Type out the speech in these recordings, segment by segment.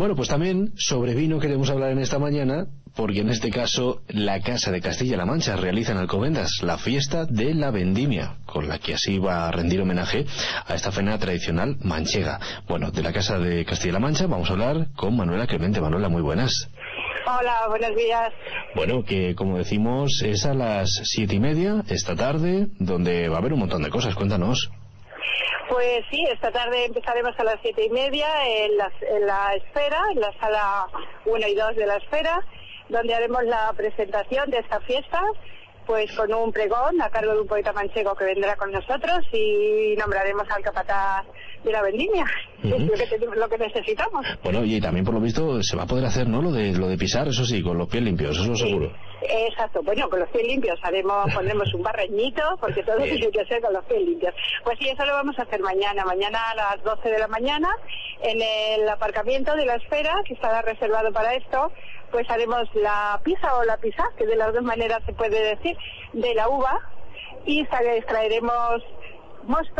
Bueno, pues también sobre vino queremos hablar en esta mañana, porque en este caso la Casa de Castilla-La Mancha realiza en Alcobendas la fiesta de la vendimia, con la que así va a rendir homenaje a esta cena tradicional manchega. Bueno, de la Casa de Castilla-La Mancha vamos a hablar con Manuela Clemente. Manuela, muy buenas. Hola, buenos días. Bueno, que como decimos es a las 7:30 esta tarde, donde va a haber un montón de cosas. Cuéntanos. Pues sí, esta tarde empezaremos a las 7:30 en la Esfera, en la sala 1 y 2 de la Esfera, donde haremos la presentación de esta fiesta, pues con un pregón a cargo de un poeta manchego que vendrá con nosotros y nombraremos al capataz de la vendimia, que es lo que necesitamos. Bueno, y también por lo visto se va a poder hacer, ¿no? Lo de pisar, eso sí, con los pies limpios, eso seguro. Exacto, bueno, con los pies limpios pondremos un barreñito, porque todo tiene que ser con los pies limpios. Pues sí, eso lo vamos a hacer mañana a las 12 de la mañana, en el aparcamiento de la Esfera, que estará reservado para esto. Pues haremos la pisa o la pisa, que de las dos maneras se puede decir, de la uva, y extraeremos mosto,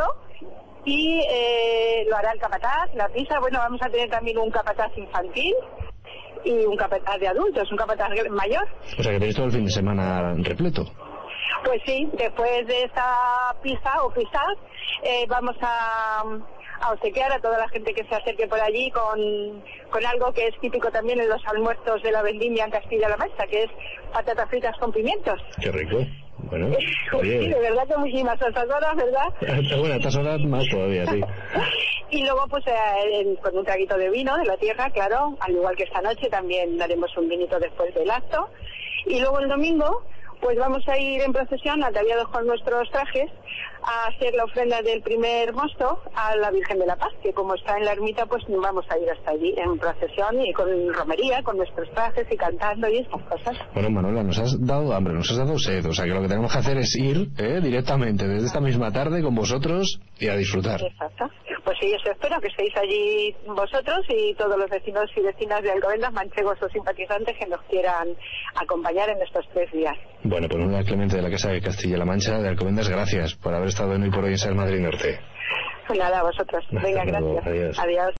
y lo hará el capataz, la pisa. Bueno, vamos a tener también un capataz infantil y un capataz de adultos, un capataz mayor. O sea que tenéis todo el fin de semana repleto. Pues sí, después de esta pisa o pisas, vamos a obsequiar a toda la gente que se acerque por allí con algo que es típico también en los almuerzos de la vendimia en Castilla-La Mancha, que es patatas fritas con pimientos. Qué rico. Bueno, oye. Sí, de verdad que muchísimas estas horas, ¿verdad? Bueno, estas horas más todavía, sí. Y luego pues con un traguito de vino de la tierra, claro, al igual que esta noche también daremos un vinito después del acto. Y luego el domingo pues vamos a ir en procesión, ataviados con nuestros trajes, a hacer la ofrenda del primer mosto a la Virgen de la Paz, que como está en la ermita, pues vamos a ir hasta allí en procesión y con romería, con nuestros trajes y cantando y estas cosas. Bueno, Manuela, nos has dado hambre, nos has dado sed, o sea que lo que tenemos que hacer es ir directamente desde esta misma tarde con vosotros y a disfrutar. Exacto. Pues sí, yo espero que estéis allí vosotros y todos los vecinos y vecinas de Alcobendas, manchegos o simpatizantes que nos quieran acompañar en estos 3 días. Bueno, pues Manuela Clemente de la Casa de Castilla-La Mancha de Alcobendas, gracias por haber estado en Hoy por Hoy en Ser Madrid Norte. Pues nada, a vosotros. Venga, gracias. Adiós. Adiós.